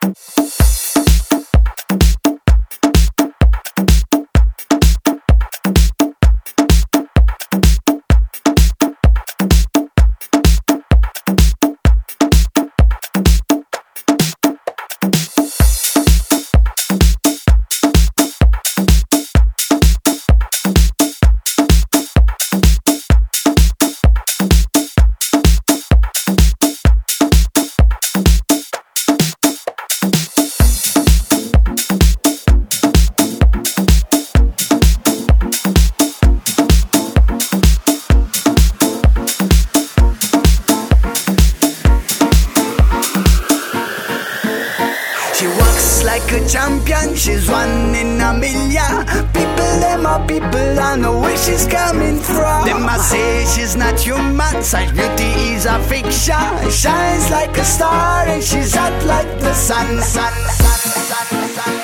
She walks like a champion, she's one in a million. People, them are people, I know where she's coming from. Them I say she's not human, such beauty is a fiction. Shines like a star and she's hot like the sun, sun, sun, sun, sun.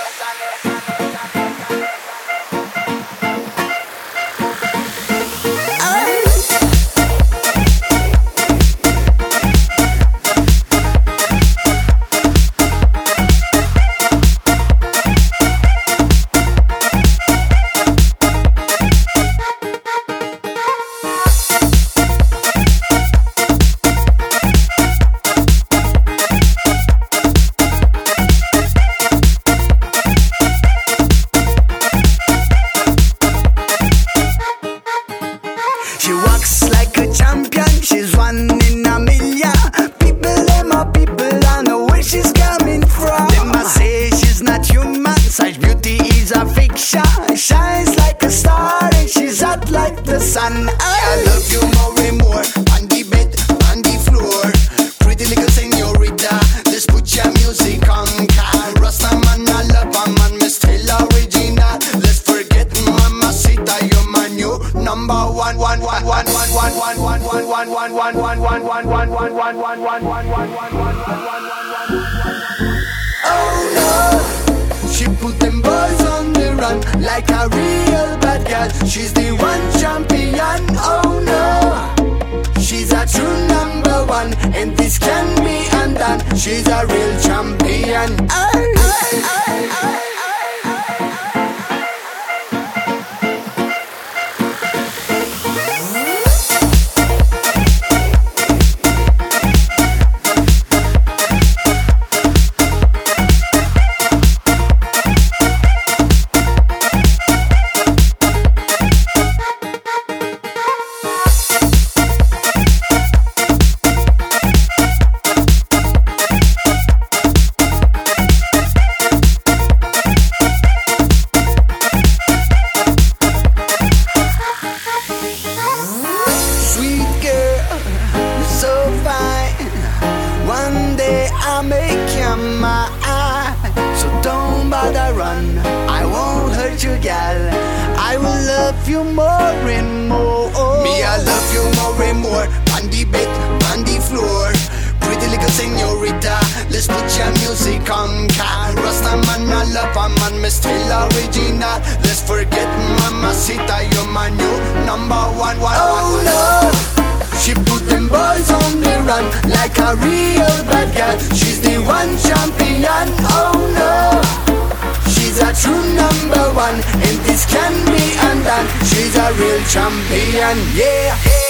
She walks like a champion, she's one in a million. People, them are people, I know where she's coming from. Them I say she's not human, such beauty is a fiction. Shines like a star and she's hot like the sun. I love you more and more, on the bed, on the floor. Pretty little señorita, let's put your music on. Rasta man, I love a man, me still original. Let's forget Mamacita, you're my new number one. Oh no, she put them boys on the run like a real bad girl. She's the one champion. Oh no, she's a true number one, and this can be undone. She's a real champion. One day I'll make you mine, so don't bother run. I won't hurt you, gal. I will love you more and more. Me, I love you more and more. On the bed, on the floor. Pretty little señorita, let's put your music on. Rasta man, I love a man, me still original. Let's forget Mamacita, you're my new number one. Oh no, she put them boys on the run like a real bad girl. She's the one champion. Oh no, she's a true number one, and this can be undone. She's a real champion, yeah.